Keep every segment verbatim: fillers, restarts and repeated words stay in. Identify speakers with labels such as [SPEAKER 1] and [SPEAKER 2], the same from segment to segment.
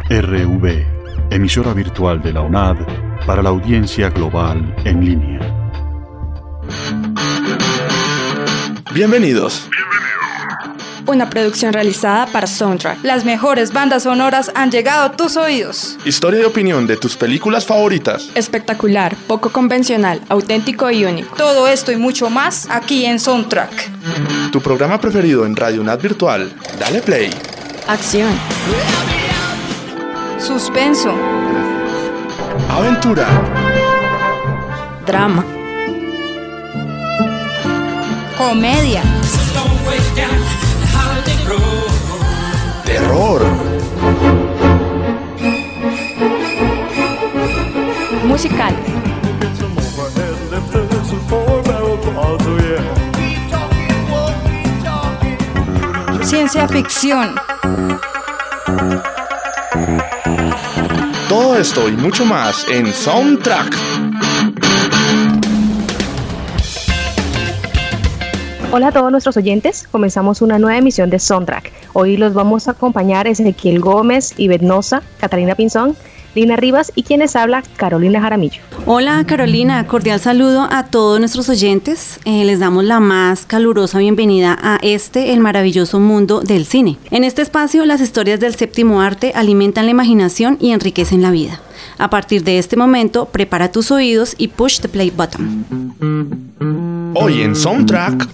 [SPEAKER 1] R V, emisora virtual de la UNAD para la audiencia global en línea.
[SPEAKER 2] Bienvenidos.
[SPEAKER 3] Una producción realizada para Soundtrack. Las mejores bandas sonoras han llegado a tus oídos.
[SPEAKER 2] Historia y opinión de tus películas favoritas.
[SPEAKER 3] Espectacular, poco convencional, auténtico y único. Todo esto y mucho más aquí en Soundtrack.
[SPEAKER 2] Tu programa preferido en Radio UNAD Virtual. Dale play.
[SPEAKER 3] Acción. Suspenso.
[SPEAKER 2] Aventura.
[SPEAKER 3] Drama. Comedia.
[SPEAKER 2] Terror.
[SPEAKER 3] Musical. Ciencia ficción.
[SPEAKER 2] Todo esto y mucho más en Soundtrack.
[SPEAKER 4] Hola a todos nuestros oyentes, comenzamos una nueva emisión de Soundtrack. Hoy los vamos a acompañar Ezequiel Gómez, Ivette Noza, Catalina Pinzón, Lina Rivas y quienes habla, Carolina Jaramillo.
[SPEAKER 5] Hola Carolina, cordial saludo a todos nuestros oyentes. Eh, les damos la más calurosa bienvenida a este, el maravilloso mundo del cine. En este espacio, las historias del séptimo arte alimentan la imaginación y enriquecen la vida. A partir de este momento, prepara tus oídos y push the play button.
[SPEAKER 2] Hoy en Soundtrack.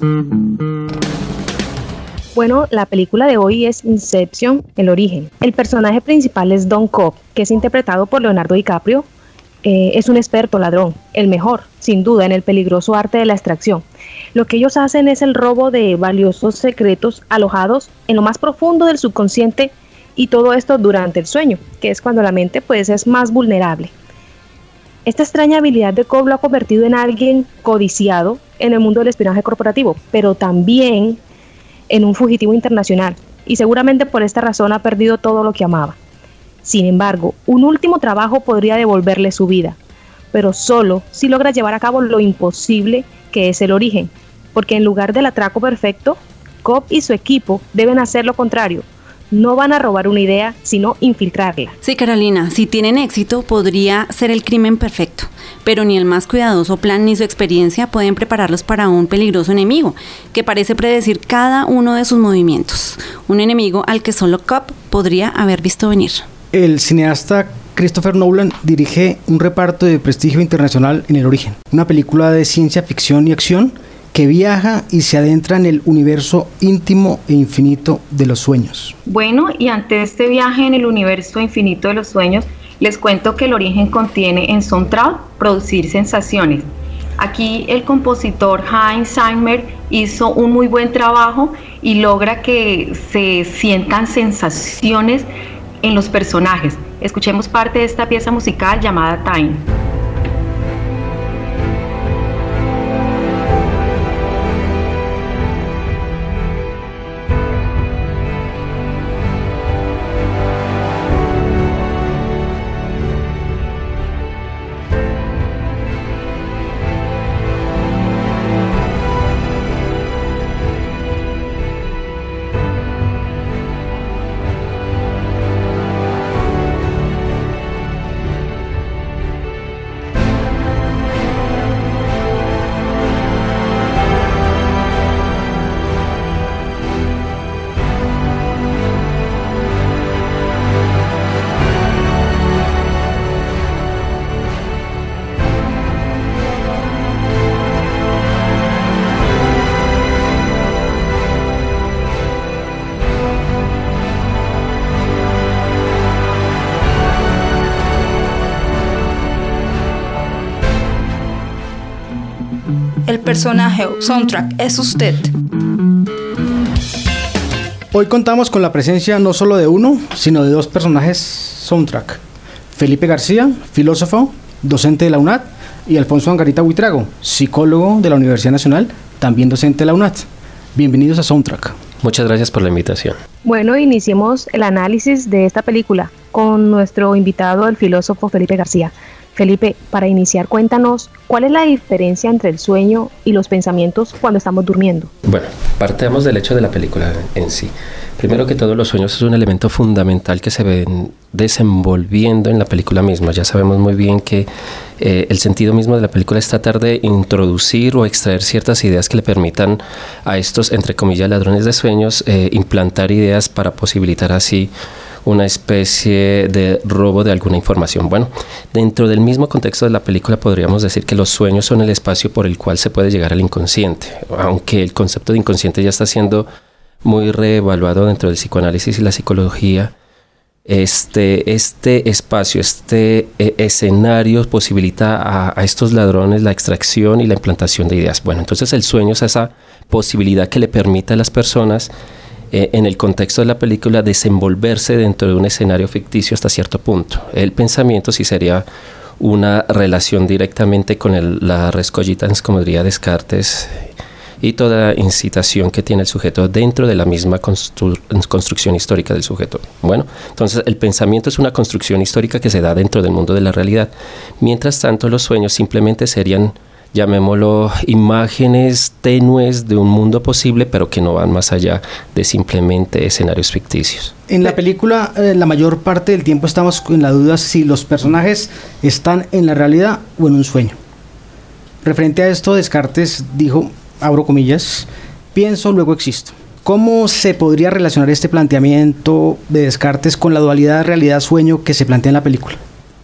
[SPEAKER 4] Bueno, la película de hoy es Inception, El Origen. El personaje principal es Don Cobb, que es interpretado por Leonardo DiCaprio. Eh, es un experto ladrón, el mejor, sin duda, en el peligroso arte de la extracción. Lo que ellos hacen es el robo de valiosos secretos alojados en lo más profundo del subconsciente, y todo esto durante el sueño, que es cuando la mente pues es más vulnerable. Esta extraña habilidad de Cobb lo ha convertido en alguien codiciado en el mundo del espionaje corporativo, pero también en un fugitivo internacional, y seguramente por esta razón ha perdido todo lo que amaba. Sin embargo, un último trabajo podría devolverle su vida, pero solo si logra llevar a cabo lo imposible que es el origen, porque en lugar del atraco perfecto, Cobb y su equipo deben hacer lo contrario. No van a robar una idea, sino infiltrarla.
[SPEAKER 5] Sí, Carolina, si tienen éxito, podría ser el crimen perfecto, pero ni el más cuidadoso plan ni su experiencia pueden prepararlos para un peligroso enemigo, que parece predecir cada uno de sus movimientos. Un enemigo al que solo Cobb podría haber visto venir.
[SPEAKER 6] El cineasta Christopher Nolan dirige un reparto de prestigio internacional en El Origen, una película de ciencia ficción y acción que viaja y se adentra en el universo íntimo e infinito de los sueños.
[SPEAKER 7] Bueno, y ante este viaje en el universo infinito de los sueños, les cuento que El Origen contiene en soundtrack producir sensaciones. Aquí el compositor Hans Zimmer hizo un muy buen trabajo y logra que se sientan sensaciones en los personajes. Escuchemos parte de esta pieza musical llamada Time.
[SPEAKER 3] El personaje o soundtrack es usted.
[SPEAKER 6] Hoy contamos con la presencia no solo de uno, sino de dos personajes soundtrack. Felipe García, filósofo, docente de la UNAD, y Alfonso Angarita Buitrago, psicólogo de la Universidad Nacional, también docente de la UNAD. Bienvenidos a Soundtrack.
[SPEAKER 8] Muchas gracias por la invitación.
[SPEAKER 4] Bueno, iniciemos el análisis de esta película con nuestro invitado, el filósofo Felipe García. Felipe, para iniciar, cuéntanos, ¿cuál es la diferencia entre el sueño y los pensamientos cuando estamos durmiendo?
[SPEAKER 8] Bueno, partamos del hecho de la película en sí. Primero que todo, los sueños es un elemento fundamental que se ve en desenvolviendo en la película misma. Ya sabemos muy bien que eh, el sentido mismo de la película es tratar de introducir o extraer ciertas ideas que le permitan a estos, entre comillas, ladrones de sueños, eh, implantar ideas para posibilitar así una especie de robo de alguna información. Bueno, dentro del mismo contexto de la película podríamos decir que los sueños son el espacio por el cual se puede llegar al inconsciente, aunque el concepto de inconsciente ya está siendo muy reevaluado dentro del psicoanálisis y la psicología. Este, este espacio, este eh, escenario posibilita a, a estos ladrones la extracción y la implantación de ideas. Bueno, entonces el sueño es esa posibilidad que le permite a las personas, eh, en el contexto de la película, desenvolverse dentro de un escenario ficticio hasta cierto punto. El pensamiento sí sería una relación directamente con el, la res cogitans, como diría Descartes, y toda incitación que tiene el sujeto dentro de la misma constru- construcción histórica del sujeto. Bueno, entonces el pensamiento es una construcción histórica que se da dentro del mundo de la realidad. Mientras tanto, los sueños simplemente serían, llamémoslo, imágenes tenues de un mundo posible, pero que no van más allá de simplemente escenarios ficticios.
[SPEAKER 6] En la película, eh, la mayor parte del tiempo estamos en la duda si los personajes están en la realidad o en un sueño. Referente a esto, Descartes dijo, abro comillas, pienso, luego existo. ¿Cómo se podría relacionar este planteamiento de Descartes con la dualidad realidad-sueño que se plantea en la película?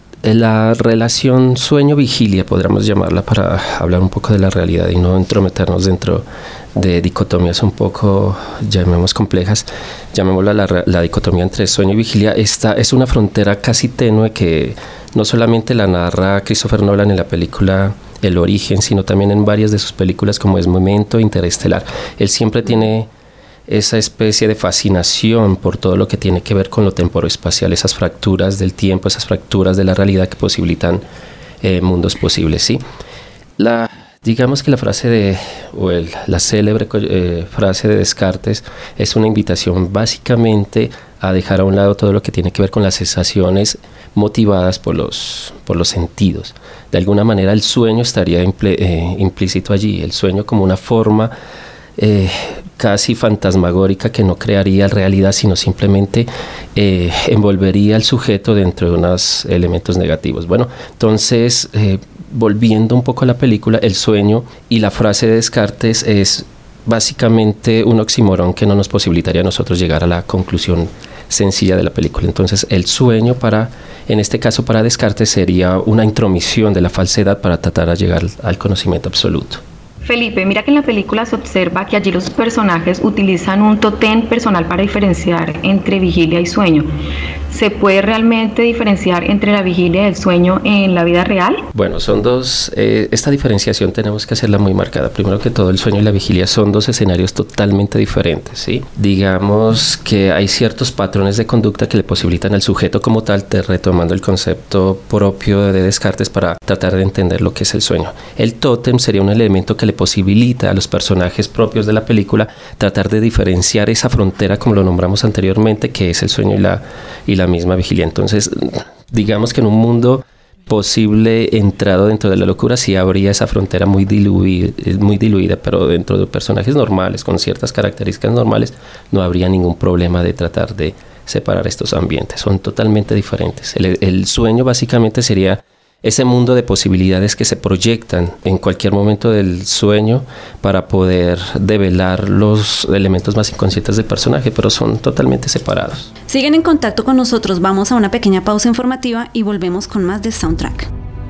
[SPEAKER 8] La relación sueño-vigilia, podríamos llamarla, para hablar un poco de la realidad y no entrometernos dentro de dicotomías un poco, llamemos complejas, llamémosla la, la dicotomía entre sueño y vigilia. Esta es una frontera casi tenue que no solamente la narra Christopher Nolan en la película El Origen, sino también en varias de sus películas como es Memento, Interestelar. Él siempre tiene esa especie de fascinación por todo lo que tiene que ver con lo temporoespacial, esas fracturas del tiempo, esas fracturas de la realidad que posibilitan eh, mundos posibles, ¿sí? La, digamos que la frase de, o el, la célebre eh, frase de Descartes es una invitación básicamente a dejar a un lado todo lo que tiene que ver con las sensaciones motivadas por los, por los sentidos. De alguna manera el sueño estaría imple, eh, implícito allí, el sueño como una forma eh, casi fantasmagórica que no crearía realidad, sino simplemente eh, envolvería al sujeto dentro de unos elementos negativos. Bueno, entonces, eh, volviendo un poco a la película, el sueño y la frase de Descartes es básicamente un oxímoron que no nos posibilitaría a nosotros llegar a la conclusión sencilla de la película. Entonces el sueño para, en este caso para Descartes, sería una intromisión de la falsedad para tratar de llegar al conocimiento absoluto.
[SPEAKER 7] Felipe, mira que en la película se observa que allí los personajes utilizan un tótem personal para diferenciar entre vigilia y sueño. ¿Se puede realmente diferenciar entre la vigilia y el sueño en la vida real?
[SPEAKER 8] Bueno, son dos, eh, esta diferenciación tenemos que hacerla muy marcada. Primero que todo, el sueño y la vigilia son dos escenarios totalmente diferentes, ¿sí? Digamos que hay ciertos patrones de conducta que le posibilitan al sujeto como tal, te, retomando el concepto propio de Descartes para tratar de entender lo que es el sueño. El tótem sería un elemento que le posibilita a los personajes propios de la película tratar de diferenciar esa frontera, como lo nombramos anteriormente, que es el sueño y la, y la misma vigilia. Entonces, digamos que en un mundo posible entrado dentro de la locura sí habría esa frontera muy diluida, muy diluida, pero dentro de personajes normales, con ciertas características normales, no habría ningún problema de tratar de separar estos ambientes. Son totalmente diferentes. El, el sueño básicamente sería ese mundo de posibilidades que se proyectan en cualquier momento del sueño para poder develar los elementos más inconscientes del personaje, pero son totalmente separados.
[SPEAKER 5] Siguen en contacto con nosotros, vamos a una pequeña pausa informativa y volvemos con más de Soundtrack.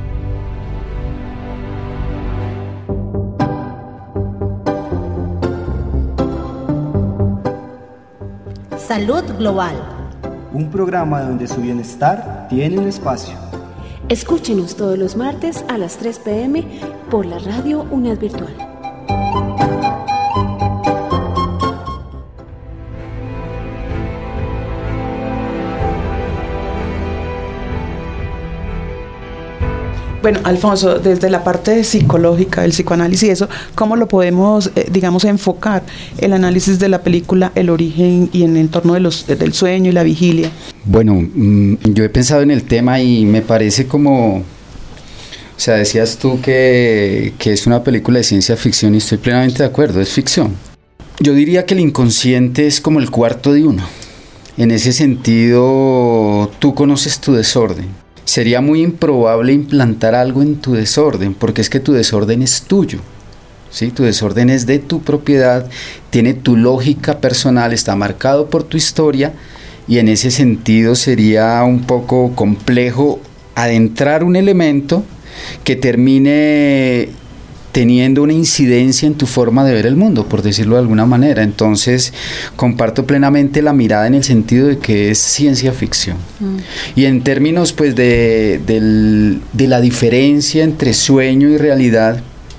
[SPEAKER 9] Salud Global.
[SPEAKER 10] Un programa donde su bienestar tiene un espacio.
[SPEAKER 9] Escúchenos todos los martes a las tres pe eme por la radio UNAD Virtual.
[SPEAKER 11] Bueno, Alfonso, desde la parte psicológica, el psicoanálisis y eso, ¿cómo lo podemos, eh, digamos, enfocar el análisis de la película El Origen y en el entorno de los, del sueño y la vigilia?
[SPEAKER 12] Bueno, mmm, yo he pensado en el tema y me parece como, o sea, decías tú que, que es una película de ciencia ficción y estoy plenamente de acuerdo, es ficción. Yo diría que el inconsciente es como el cuarto de uno. En ese sentido, tú conoces tu desorden. Sería muy improbable implantar algo en tu desorden, porque es que tu desorden es tuyo. ¿Sí? Tu desorden es de tu propiedad, tiene tu lógica personal, está marcado por tu historia, y en ese sentido sería un poco complejo adentrar un elemento que termine teniendo una incidencia en tu forma de ver el mundo, por decirlo de alguna manera. Entonces, comparto plenamente la mirada en el sentido de que es ciencia ficción. Mm. Y en términos pues de, del, de la diferencia entre sueño y realidad,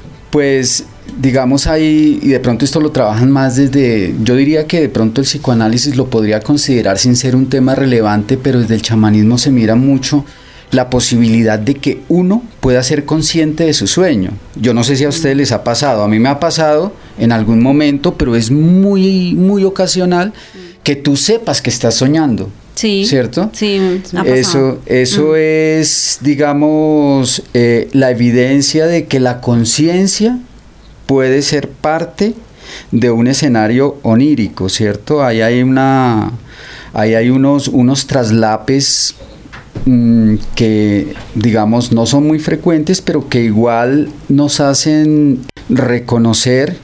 [SPEAKER 12] pues digamos ahí, y de pronto esto lo trabajan más desde, yo diría que de pronto el psicoanálisis lo podría considerar sin ser un tema relevante, pero desde el chamanismo se mira mucho la posibilidad de que uno pueda ser consciente de su sueño. Yo no sé si a ustedes les ha pasado, a mí me ha pasado en algún momento, pero es muy, muy ocasional que tú sepas que estás soñando.
[SPEAKER 5] Sí,
[SPEAKER 12] ¿cierto?
[SPEAKER 5] Sí, ha pasado.
[SPEAKER 12] Eso, eso mm. es, digamos, eh, la evidencia de que la conciencia puede ser parte de un escenario onírico, ¿cierto? Ahí hay una, ahí hay unos, unos traslapes mmm, que, digamos, no son muy frecuentes, pero que igual nos hacen reconocer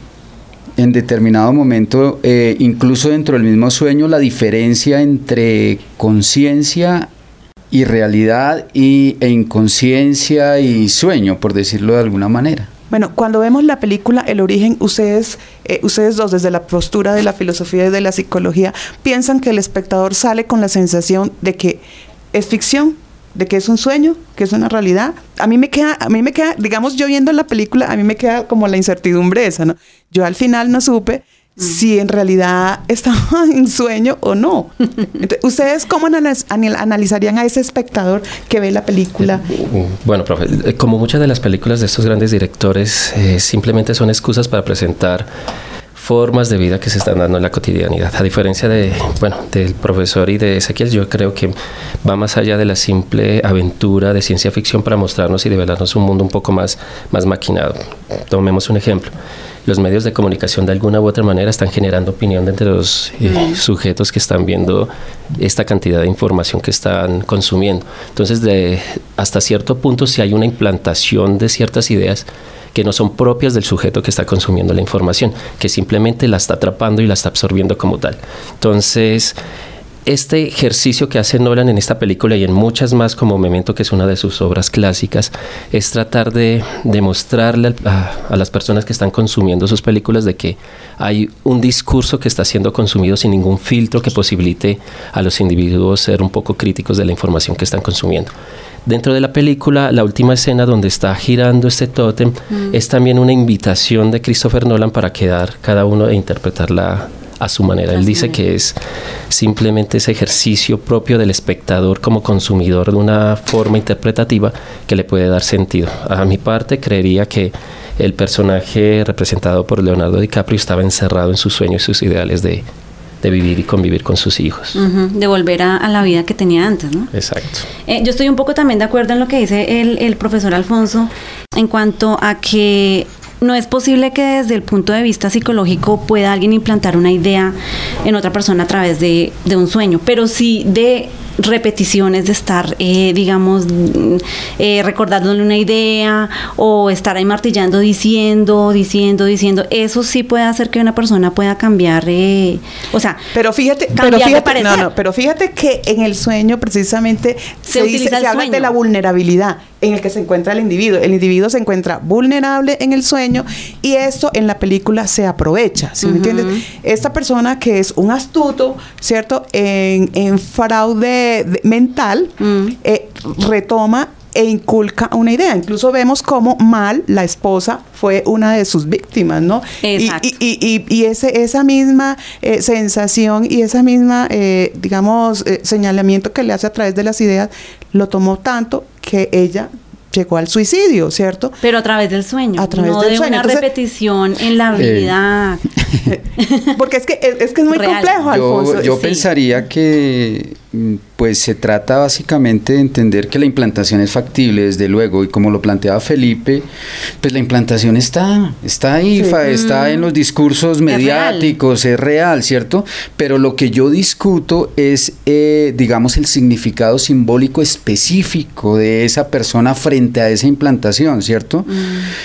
[SPEAKER 12] en determinado momento, eh, incluso dentro del mismo sueño, la diferencia entre conciencia y realidad y, e inconsciencia y sueño, por decirlo de alguna manera.
[SPEAKER 11] Bueno, cuando vemos la película El Origen, ustedes, eh, ustedes dos, desde la postura de la filosofía y de la psicología, piensan que el espectador sale con la sensación de que es ficción, de que es un sueño, que es una realidad. A mí me queda, a mí me queda, digamos, yo viendo la película, a mí me queda como la incertidumbre esa, ¿no? Yo al final no supe mm. si en realidad estaba en sueño o no. Entonces, ¿ustedes cómo analiz- analizarían a ese espectador que ve la película?
[SPEAKER 8] Bueno, profe, como muchas de las películas de estos grandes directores, eh, simplemente son excusas para presentar formas de vida que se están dando en la cotidianidad. A diferencia de, bueno, del profesor y de Ezequiel, yo creo que va más allá de la simple aventura de ciencia ficción para mostrarnos y develarnos un mundo un poco más, más maquinado. Tomemos un ejemplo. Los medios de comunicación de alguna u otra manera están generando opinión entre los eh, sujetos que están viendo esta cantidad de información que están consumiendo. Entonces, de, hasta cierto punto, si hay una implantación de ciertas ideas que no son propias del sujeto que está consumiendo la información, que simplemente la está atrapando y la está absorbiendo como tal. Entonces, este ejercicio que hace Nolan en esta película y en muchas más, como Memento, que es una de sus obras clásicas, es tratar de demostrarle a, a las personas que están consumiendo sus películas de que hay un discurso que está siendo consumido sin ningún filtro que posibilite a los individuos ser un poco críticos de la información que están consumiendo. Dentro de la película, la última escena donde está girando este tótem mm. es también una invitación de Christopher Nolan para quedar cada uno e interpretarla a su manera. Él dice que es simplemente ese ejercicio propio del espectador como consumidor de una forma interpretativa que le puede dar sentido. A mi parte, creería que el personaje representado por Leonardo DiCaprio estaba encerrado en sus sueños y sus ideales de, de vivir y convivir con sus hijos.
[SPEAKER 5] Uh-huh, de volver a, a la vida que tenía antes, ¿no?
[SPEAKER 8] Exacto.
[SPEAKER 5] Eh, yo estoy un poco también de acuerdo en lo que dice el, el profesor Alfonso en cuanto a que no es posible que desde el punto de vista psicológico pueda alguien implantar una idea en otra persona a través de, de un sueño, pero sí de repeticiones de estar, eh, digamos, eh, recordándole una idea o estar ahí martillando, diciendo, diciendo, diciendo. Eso sí puede hacer que una persona pueda cambiar, eh, o sea,
[SPEAKER 11] pero fíjate, pero fíjate, no, no, pero fíjate que en el sueño precisamente se, se, dice, se habla de la vulnerabilidad en el que se encuentra el individuo. El individuo se encuentra vulnerable en el sueño y esto en la película se aprovecha, ¿sí uh-huh. me entiendes? Esta persona que es un astuto, ¿cierto? En, en fraude mental, uh-huh. eh, retoma e inculca una idea. Incluso vemos cómo Mal, la esposa, fue una de sus víctimas, ¿no? Exacto. Y, y, y, y ese, esa misma eh, sensación y esa misma, eh, digamos, eh, señalamiento que le hace a través de las ideas, lo tomó tanto que ella llegó al suicidio, ¿cierto?
[SPEAKER 5] Pero a través del sueño,
[SPEAKER 11] a través
[SPEAKER 5] no
[SPEAKER 11] del
[SPEAKER 5] de
[SPEAKER 11] sueño.
[SPEAKER 5] una
[SPEAKER 11] Entonces,
[SPEAKER 5] repetición en la vida.
[SPEAKER 11] Eh, porque es que es, es que es muy
[SPEAKER 5] real.
[SPEAKER 11] complejo, Alfonso.
[SPEAKER 12] Yo, yo
[SPEAKER 11] sí.
[SPEAKER 12] pensaría que pues se trata básicamente de entender que la implantación es factible, desde luego, y como lo planteaba Felipe, pues la implantación está, está ahí, sí. está mm. en los discursos mediáticos, es real. es real, ¿cierto? Pero lo que yo discuto es, eh, digamos, el significado simbólico específico de esa persona frente a esa implantación, ¿cierto? Mm.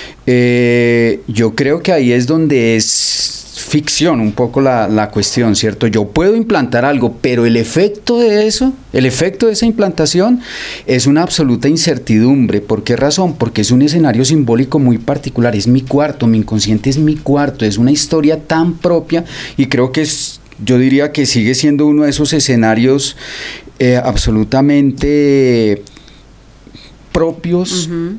[SPEAKER 12] Eh, yo creo que ahí es donde es ficción un poco la, la cuestión, ¿cierto? Yo puedo implantar algo, pero el efecto de eso, el efecto de esa implantación es una absoluta incertidumbre. ¿Por qué razón? Porque es un escenario simbólico muy particular, es mi cuarto, mi inconsciente es mi cuarto, es una historia tan propia y creo que es, yo diría que sigue siendo uno de esos escenarios eh, absolutamente propios, uh-huh.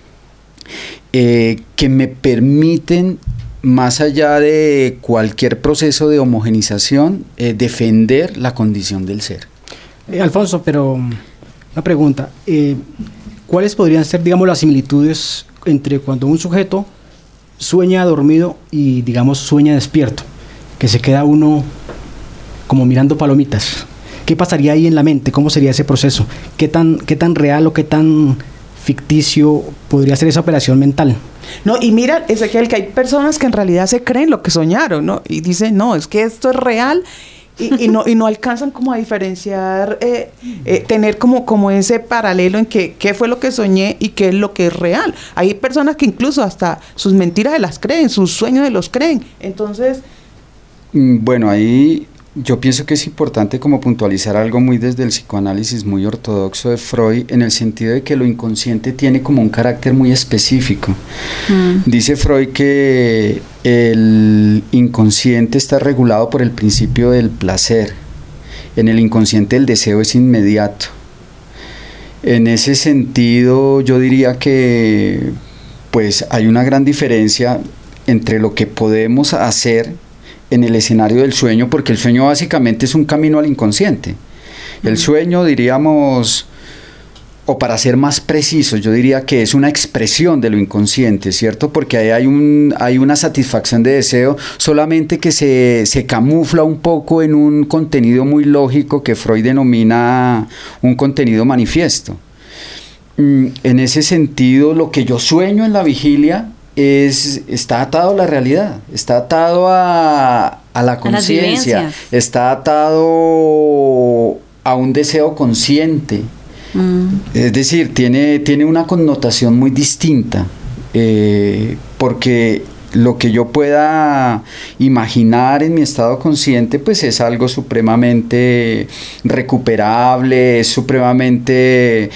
[SPEAKER 12] eh, que me permiten, más allá de cualquier proceso de homogenización, eh, defender la condición del ser.
[SPEAKER 6] Eh, Alfonso, pero una pregunta, eh, ¿cuáles podrían ser, digamos, las similitudes entre cuando un sujeto sueña dormido y, digamos, sueña despierto? Que se queda uno como mirando palomitas. ¿Qué pasaría ahí en la mente? ¿Cómo sería ese proceso? ¿Qué tan, qué tan real o qué tan ficticio podría ser esa operación mental?
[SPEAKER 11] No, y mira, Ezequiel, que hay personas que en realidad se creen lo que soñaron, ¿no? Y dicen, no, es que esto es real, y, y, no, y no alcanzan como a diferenciar, eh, eh, tener como, como ese paralelo en que qué fue lo que soñé y qué es lo que es real. Hay personas que incluso hasta sus mentiras se las creen, sus sueños se los creen. Entonces...
[SPEAKER 12] Bueno, ahí... Yo pienso que es importante como puntualizar algo muy desde el psicoanálisis muy ortodoxo de Freud, en el sentido de que lo inconsciente tiene como un carácter muy específico. Mm. Dice Freud que el inconsciente está regulado por el principio del placer. En el inconsciente el deseo es inmediato. En ese sentido yo diría que pues hay una gran diferencia entre lo que podemos hacer en el escenario del sueño, porque el sueño básicamente es un camino al inconsciente. El sueño, diríamos, o para ser más precisos, yo diría que es una expresión de lo inconsciente, ¿cierto? Porque ahí hay, un, hay una satisfacción de deseo, solamente que se, se camufla un poco en un contenido muy lógico que Freud denomina un contenido manifiesto. En ese sentido, lo que yo sueño en la vigilia Es, está atado a la realidad, está atado a, a la conciencia, está atado a un deseo consciente, mm. es decir, tiene, tiene una connotación muy distinta, eh, porque lo que yo pueda imaginar en mi estado consciente pues es algo supremamente recuperable, es supremamente...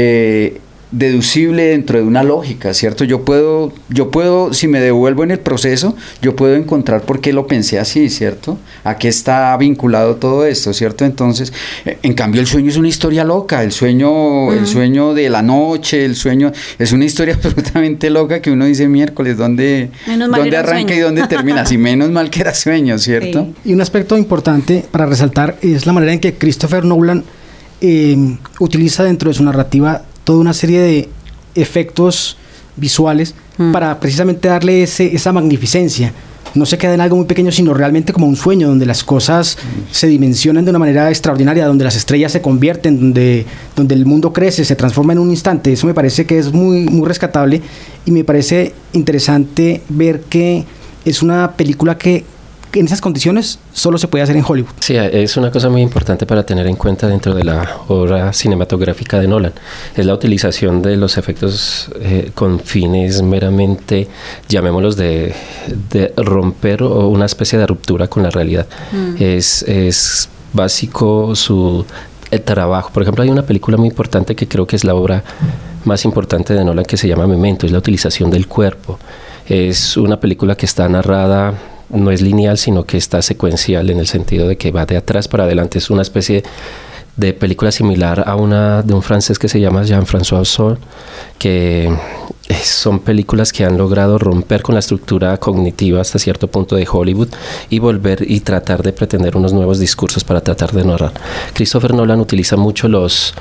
[SPEAKER 12] Eh, deducible dentro de una lógica, ¿cierto? Yo puedo, yo puedo, si me devuelvo en el proceso, yo puedo encontrar por qué lo pensé así, ¿cierto? ¿A qué está vinculado todo esto, ¿cierto? Entonces, en cambio el sueño es una historia loca, el sueño, uh-huh. el sueño de la noche, el sueño, es una historia absolutamente loca que uno dice miércoles, ¿dónde, ¿dónde arranca y dónde termina? Si menos mal que era sueño, ¿cierto?
[SPEAKER 6] Sí. Y un aspecto importante para resaltar es la manera en que Christopher Nolan eh, utiliza dentro de su narrativa toda una serie de efectos visuales mm. para precisamente darle ese, esa magnificencia. No se queda en algo muy pequeño, sino realmente como un sueño, donde las cosas mm. se dimensionan de una manera extraordinaria, donde las estrellas se convierten, donde, donde el mundo crece, se transforma en un instante. Eso me parece que es muy, muy rescatable, y me parece interesante ver que es una película que en esas condiciones solo se puede hacer en Hollywood.
[SPEAKER 8] Sí, es una cosa muy importante para tener en cuenta dentro de la obra cinematográfica de Nolan. Es la utilización de los efectos eh, con fines meramente, llamémoslos, de, de romper o una especie de ruptura con la realidad. Mm. Es, es básico su el trabajo. Por ejemplo, hay una película muy importante que creo que es la obra más importante de Nolan, que se llama Memento, es la utilización del cuerpo. Es una película que está narrada, no es lineal, sino que está secuencial, en el sentido de que va de atrás para adelante. Es una especie de película similar a una de un francés que se llama Jean-François Ozon, que son películas que han logrado romper con la estructura cognitiva hasta cierto punto de Hollywood y volver y tratar de pretender unos nuevos discursos para tratar de narrar. Christopher Nolan utiliza mucho los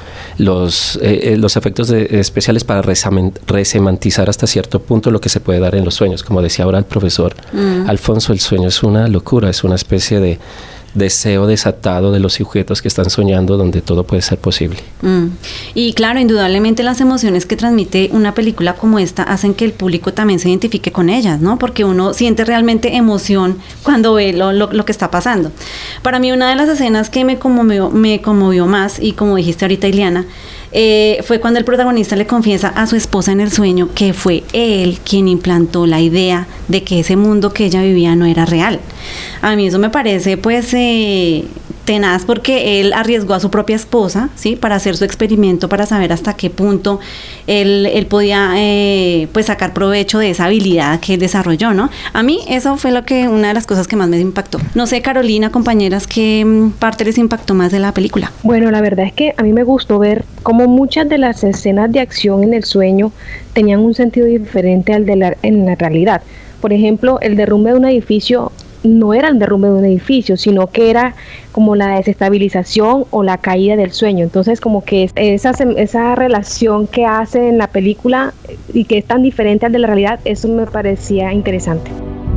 [SPEAKER 8] los eh, los efectos de, especiales para resemantizar hasta cierto punto lo que se puede dar en los sueños. Como decía ahora el profesor mm. Alfonso, el sueño es una locura, es una especie de deseo desatado de los sujetos que están soñando, donde todo puede ser posible.
[SPEAKER 5] Mm. Y claro, indudablemente las emociones que transmite una película como esta hacen que el público también se identifique con ellas, ¿no? Porque uno siente realmente emoción cuando ve lo, lo, lo que está pasando. Para mí, una de las escenas que me conmovió, me conmovió más, y como dijiste ahorita, Ileana, Eh, fue cuando el protagonista le confiesa a su esposa en el sueño que fue él quien implantó la idea de que ese mundo que ella vivía no era real. A mí eso me parece pues eh, tenaz, porque él arriesgó a su propia esposa, ¿sí?, para hacer su experimento, para saber hasta qué punto él, él podía eh, pues sacar provecho de esa habilidad que él desarrolló, ¿no? A mí eso fue lo que una de las cosas que más me impactó. No sé, Carolina, compañeras, ¿qué parte les impactó más de la película?
[SPEAKER 4] Bueno, la verdad es que a mí me gustó ver cómo muchas de las escenas de acción en el sueño tenían un sentido diferente al de la, en la realidad. Por ejemplo, el derrumbe de un edificio no era el derrumbe de un edificio, sino que era como la desestabilización o la caída del sueño. Entonces, como que esa, esa relación que hace en la película y que es tan diferente al de la realidad, eso me parecía interesante.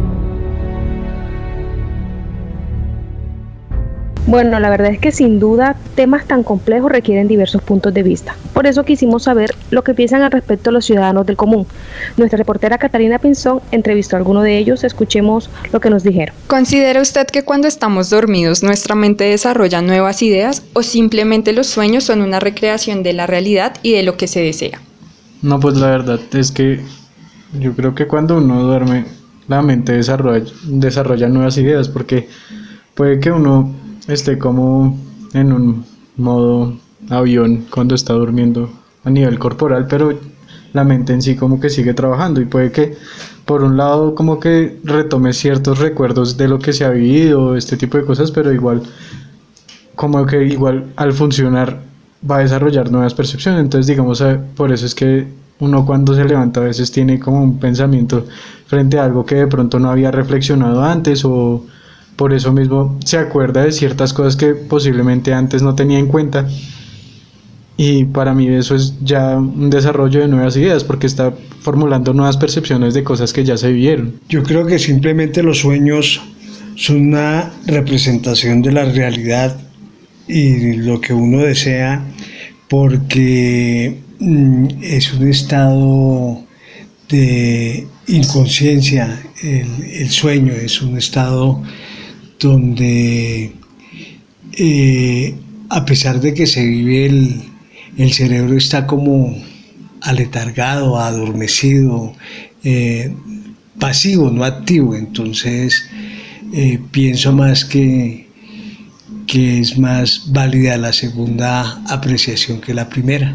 [SPEAKER 4] Bueno, la verdad es que sin duda temas tan complejos requieren diversos puntos de vista. Por eso quisimos saber lo que piensan al respecto los ciudadanos del común. Nuestra reportera Catalina Pinzón entrevistó a alguno de ellos. Escuchemos lo que nos dijeron.
[SPEAKER 3] ¿Considera usted que cuando estamos dormidos nuestra mente desarrolla nuevas ideas o simplemente los sueños son una recreación de la realidad y de lo que se desea?
[SPEAKER 13] No, pues la verdad es que yo creo que cuando uno duerme la mente desarrolla, desarrolla nuevas ideas, porque puede que uno esté como en un modo avión cuando está durmiendo a nivel corporal, pero la mente en sí como que sigue trabajando, y puede que por un lado como que retome ciertos recuerdos de lo que se ha vivido, este tipo de cosas, pero igual como que igual al funcionar va a desarrollar nuevas percepciones. Entonces digamos, por eso es que uno cuando se levanta a veces tiene como un pensamiento frente a algo que de pronto no había reflexionado antes, o por eso mismo se acuerda de ciertas cosas que posiblemente antes no tenía en cuenta. Y para mí eso es ya un desarrollo de nuevas ideas, porque está formulando nuevas percepciones de cosas que ya se vivieron.
[SPEAKER 14] Yo creo que simplemente los sueños son una representación de la realidad y lo que uno desea, porque mm, es un estado de inconsciencia. El, el sueño es un estado donde eh, a pesar de que se vive, el, el cerebro está como aletargado, adormecido, eh, pasivo, no activo. Entonces eh, pienso más que, que es más válida la segunda apreciación que la primera.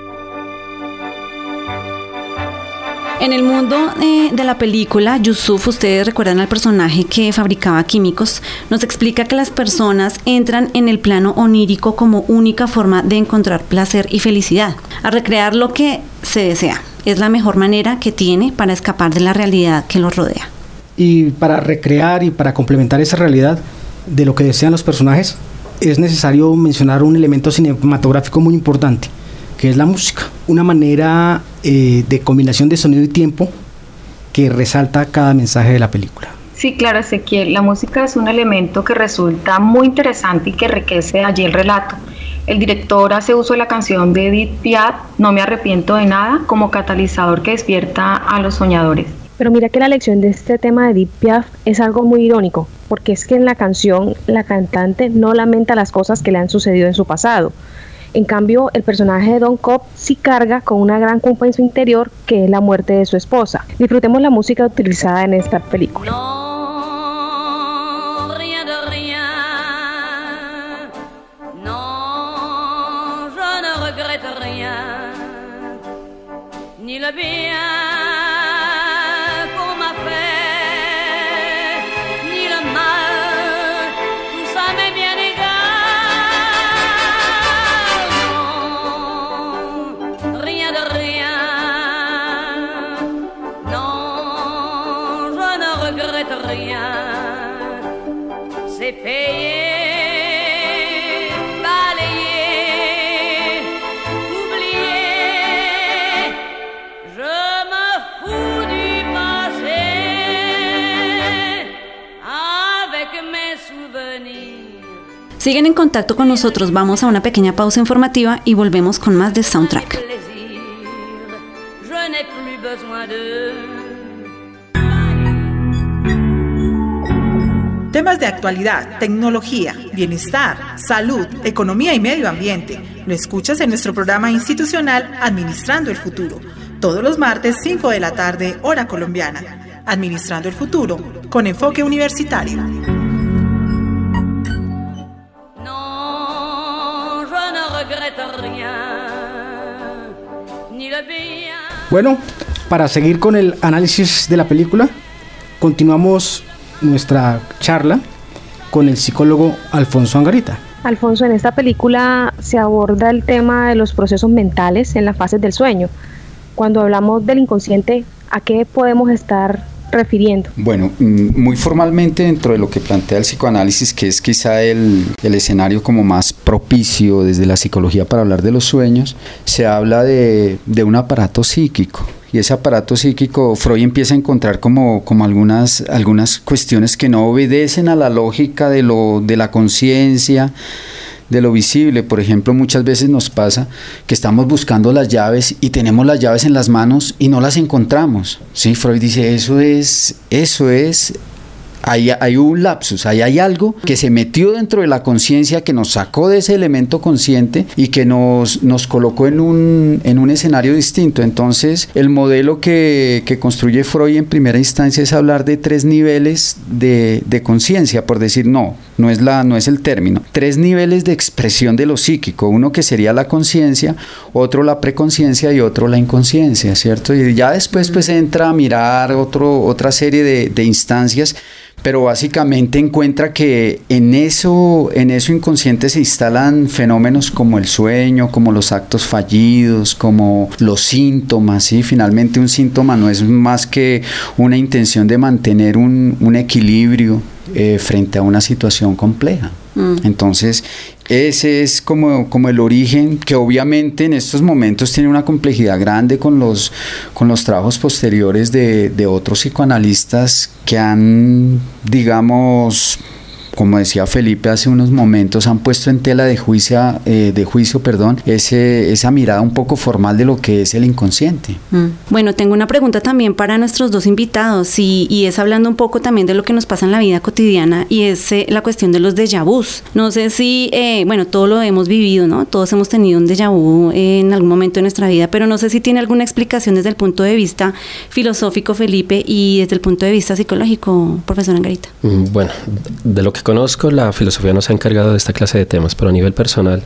[SPEAKER 5] En el mundo eh, de la película, Yusuf, ustedes recuerdan al personaje que fabricaba químicos, nos explica que las personas entran en el plano onírico como única forma de encontrar placer y felicidad, a recrear lo que se desea. Es la mejor manera que tiene para escapar de la realidad que los rodea.
[SPEAKER 6] Y para recrear y para complementar esa realidad de lo que desean los personajes, es necesario mencionar un elemento cinematográfico muy importante, que es la música, una manera eh, de combinación de sonido y tiempo que resalta cada mensaje de la película.
[SPEAKER 7] Sí, claro, Ezequiel, la música es un elemento que resulta muy interesante y que enriquece allí el relato. El director hace uso de la canción de Edith Piaf, No me arrepiento de nada, como catalizador que despierta a los soñadores.
[SPEAKER 4] Pero mira que la lección de este tema de Edith Piaf es algo muy irónico, porque es que en la canción la cantante no lamenta las cosas que le han sucedido en su pasado. En cambio, el personaje de Don Cobb sí carga con una gran culpa en su interior, que es la muerte de su esposa. Disfrutemos la música utilizada en esta película.
[SPEAKER 15] No, rien de rien. No, je ne regrette rien. Ni le bien qu'on m'a fait, ni le mal, tout ça m'est bien égal. C'est payé, balayé, oublié, je me
[SPEAKER 5] Siguen en contacto con nosotros, vamos a una pequeña pausa informativa y volvemos con más de Soundtrack.
[SPEAKER 15] Je n'ai plus besoin de...
[SPEAKER 16] Temas de actualidad, tecnología, bienestar, salud, economía y medio ambiente. Lo escuchas en nuestro programa institucional Administrando el Futuro. Todos los martes, cinco de la tarde, hora colombiana. Administrando el Futuro, con enfoque universitario.
[SPEAKER 15] Non, je ne regrette rien, ni le bien.
[SPEAKER 6] Bueno, para seguir con el análisis de la película, continuamos nuestra charla con el psicólogo Alfonso Angarita.
[SPEAKER 4] Alfonso, en esta película se aborda el tema de los procesos mentales en las fases del sueño. Cuando hablamos del inconsciente, ¿a qué podemos estar refiriendo?
[SPEAKER 12] Bueno, muy formalmente dentro de lo que plantea el psicoanálisis, que es quizá el, el escenario como más propicio desde la psicología para hablar de los sueños, se habla de, de un aparato psíquico. Y ese aparato psíquico, Freud empieza a encontrar como, como algunas, algunas cuestiones que no obedecen a la lógica de, lo, de la conciencia, de lo visible. Por ejemplo, muchas veces nos pasa que estamos buscando las llaves y tenemos las llaves en las manos y no las encontramos. Sí, Freud dice, eso es, eso es... Hay, hay un lapsus, ahí hay algo que se metió dentro de la conciencia, que nos sacó de ese elemento consciente y que nos, nos colocó en un, en un escenario distinto. Entonces, el modelo que, que construye Freud en primera instancia es hablar de tres niveles de, de conciencia, por decir, no, no es, la, no es el término. Tres niveles de expresión de lo psíquico, uno que sería la conciencia, otro la preconciencia y otro la inconsciencia, ¿cierto? Y ya después pues entra a mirar otro, otra serie de, de instancias, pero básicamente encuentra que en eso, en eso inconsciente se instalan fenómenos como el sueño, como los actos fallidos, como los síntomas, ¿sí? Finalmente un síntoma no es más que una intención de mantener un, un equilibrio eh, frente a una situación compleja. Mm. Entonces, ese es como, como el origen, que obviamente en estos momentos tiene una complejidad grande con los, con los trabajos posteriores de, de otros psicoanalistas que han, digamos, como decía Felipe hace unos momentos, han puesto en tela de juicio, eh, de juicio perdón, ese, esa mirada un poco formal de lo que es el inconsciente.
[SPEAKER 5] Mm. Bueno, tengo una pregunta también para nuestros dos invitados y, y es hablando un poco también de lo que nos pasa en la vida cotidiana y es eh, la cuestión de los déjà vus. No sé si, eh, bueno, todo lo hemos vivido, ¿no? Todos hemos tenido un déjà vu eh, en algún momento de nuestra vida, pero no sé si tiene alguna explicación desde el punto de vista filosófico, Felipe, y desde el punto de vista psicológico, profesor Angarita.
[SPEAKER 8] Mm, bueno, de lo que conozco, la filosofía nos ha encargado de esta clase de temas, pero a nivel personal,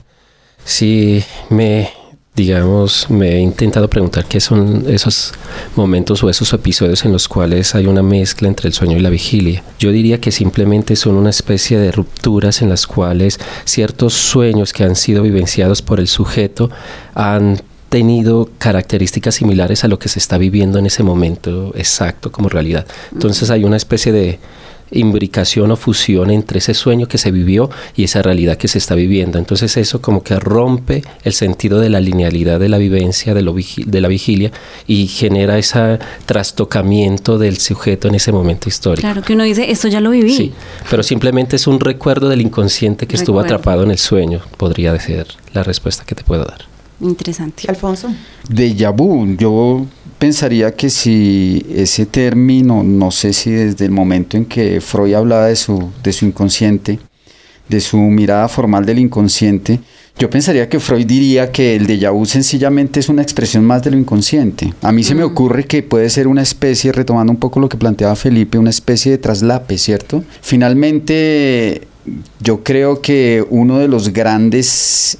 [SPEAKER 8] sí me, digamos, me he intentado preguntar qué son esos momentos o esos episodios en los cuales hay una mezcla entre el sueño y la vigilia. Yo diría que simplemente son una especie de rupturas en las cuales ciertos sueños que han sido vivenciados por el sujeto han tenido características similares a lo que se está viviendo en ese momento exacto como realidad. Entonces hay una especie de imbricación o fusión entre ese sueño que se vivió y esa realidad que se está viviendo. Entonces eso como que rompe el sentido de la linealidad de la vivencia, de, lo vigi- de la vigilia y genera ese trastocamiento del sujeto en ese momento histórico.
[SPEAKER 5] Claro, que uno dice, esto ya lo viví.
[SPEAKER 8] Sí, pero simplemente es un recuerdo del inconsciente que estuvo
[SPEAKER 5] Recuerdo.
[SPEAKER 8] atrapado en el sueño, podría ser la respuesta que te puedo dar.
[SPEAKER 5] Interesante.
[SPEAKER 11] Alfonso.
[SPEAKER 12] Déjà vu, yo pensaría que si ese término, no sé si desde el momento en que Freud hablaba de su, de su inconsciente, de su mirada formal del inconsciente, yo pensaría que Freud diría que el déjà vu sencillamente es una expresión más de lo inconsciente. A mí mm. se me ocurre que puede ser una especie, retomando un poco lo que planteaba Felipe, una especie de traslape, ¿cierto? Finalmente, yo creo que uno de los grandes...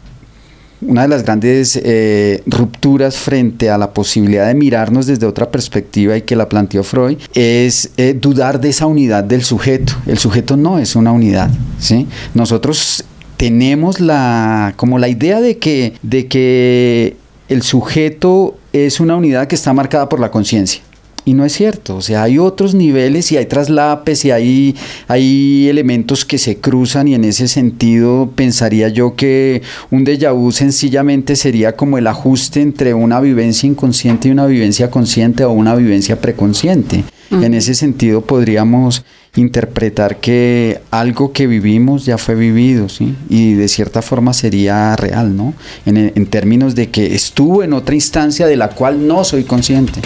[SPEAKER 12] Una de las grandes eh, rupturas frente a la posibilidad de mirarnos desde otra perspectiva y que la planteó Freud es eh, dudar de esa unidad del sujeto. El sujeto no es una unidad, ¿sí? Nosotros tenemos la, como la idea de que, de que el sujeto es una unidad que está marcada por la conciencia. Y no es cierto, o sea, hay otros niveles y hay traslapes y hay, hay elementos que se cruzan, y en ese sentido pensaría yo que un déjà vu sencillamente sería como el ajuste entre una vivencia inconsciente y una vivencia consciente, o una vivencia preconsciente. Uh-huh. En ese sentido podríamos interpretar que algo que vivimos ya fue vivido, ¿sí? Y de cierta forma sería real, ¿no? En, en términos de que estuvo en otra instancia de la cual no soy consciente.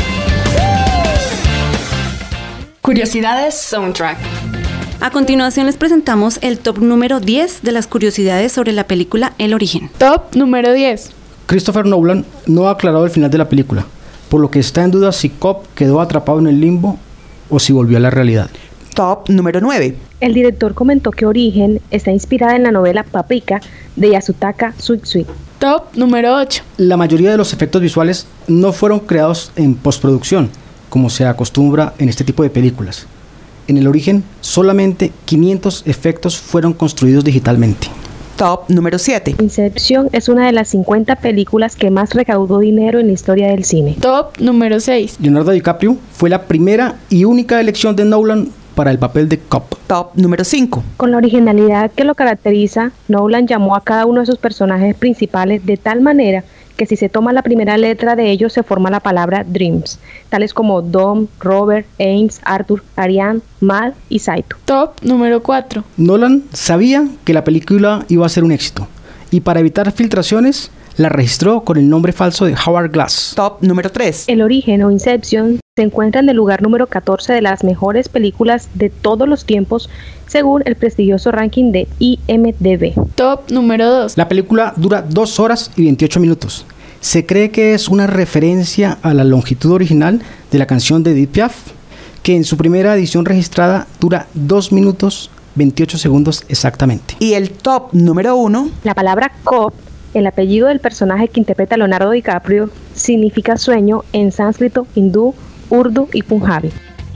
[SPEAKER 3] Curiosidades Soundtrack.
[SPEAKER 5] A continuación les presentamos el top número diez de las curiosidades sobre la película El Origen.
[SPEAKER 17] Top número diez.
[SPEAKER 6] Christopher Nolan no ha aclarado el final de la película, por lo que está en duda si Cobb quedó atrapado en el limbo o si volvió a la realidad.
[SPEAKER 11] Top número nueve.
[SPEAKER 4] El director comentó que Origen está inspirada en la novela Paprika de Yasutaka Tsutsui.
[SPEAKER 17] Top número ocho.
[SPEAKER 6] La mayoría de los efectos visuales no fueron creados en postproducción, como se acostumbra en este tipo de películas. En El Origen, solamente quinientos efectos fueron construidos digitalmente.
[SPEAKER 11] Top número siete.
[SPEAKER 4] Inception es una de las cincuenta películas que más recaudó dinero en la historia del cine.
[SPEAKER 17] Top número seis.
[SPEAKER 6] Leonardo DiCaprio fue la primera y única elección de Nolan para el papel de Cobb.
[SPEAKER 11] Top número cinco.
[SPEAKER 4] Con la originalidad que lo caracteriza, Nolan llamó a cada uno de sus personajes principales de tal manera que si se toma la primera letra de ellos se forma la palabra Dreams, tales como Dom, Robert, Ames, Arthur, Ariane, Mal y Saito.
[SPEAKER 17] Top número cuatro.
[SPEAKER 6] Nolan sabía que la película iba a ser un éxito, y para evitar filtraciones la registró con el nombre falso de Howard Glass.
[SPEAKER 11] Top número tres.
[SPEAKER 4] El Origen o Inception se encuentra en el lugar número catorce de las mejores películas de todos los tiempos, según el prestigioso ranking de I M D B.
[SPEAKER 17] Top número dos.
[SPEAKER 6] La película dura dos horas y veintiocho minutos. Se cree que es una referencia a la longitud original de la canción de Edith Piaf, que en su primera edición registrada dura dos minutos veintiocho segundos exactamente.
[SPEAKER 11] Y el top número uno.
[SPEAKER 4] La palabra Cobb, el apellido del personaje que interpreta Leonardo DiCaprio, significa sueño en sánscrito, hindú, urdu y punjabi.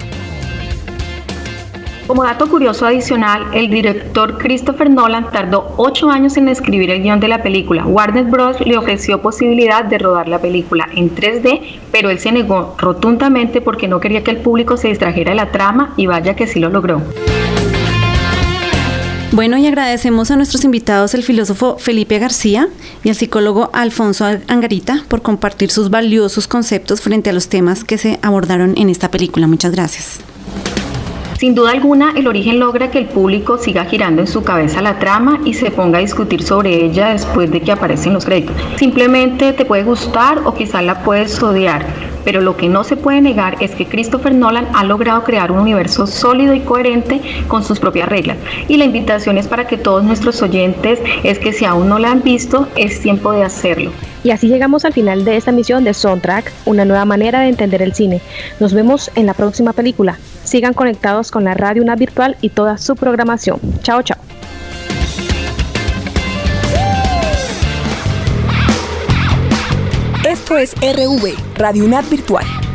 [SPEAKER 7] Como dato curioso adicional, el director Christopher Nolan tardó ocho años en escribir el guión de la película. Warner Bros. Le ofreció posibilidad de rodar la película en tres D, pero él se negó rotundamente porque no quería que el público se distrajera de la trama, y vaya que sí lo logró.
[SPEAKER 5] Bueno, y agradecemos a nuestros invitados, el filósofo Felipe García y el psicólogo Alfonso Angarita, por compartir sus valiosos conceptos frente a los temas que se abordaron en esta película. Muchas gracias.
[SPEAKER 7] Sin duda alguna, El Origen logra que el público siga girando en su cabeza la trama y se ponga a discutir sobre ella después de que aparecen los créditos. Simplemente te puede gustar o quizás la puedes odiar, pero lo que no se puede negar es que Christopher Nolan ha logrado crear un universo sólido y coherente con sus propias reglas. Y la invitación es para que todos nuestros oyentes es que si aún no la han visto, es tiempo de hacerlo.
[SPEAKER 4] Y así llegamos al final de esta emisión de Soundtrack, una nueva manera de entender el cine. Nos vemos en la próxima película. Sigan conectados con la Radio UNAD Virtual y toda su programación. Chao, chao.
[SPEAKER 18] Esto es R V, Radio UNAD Virtual.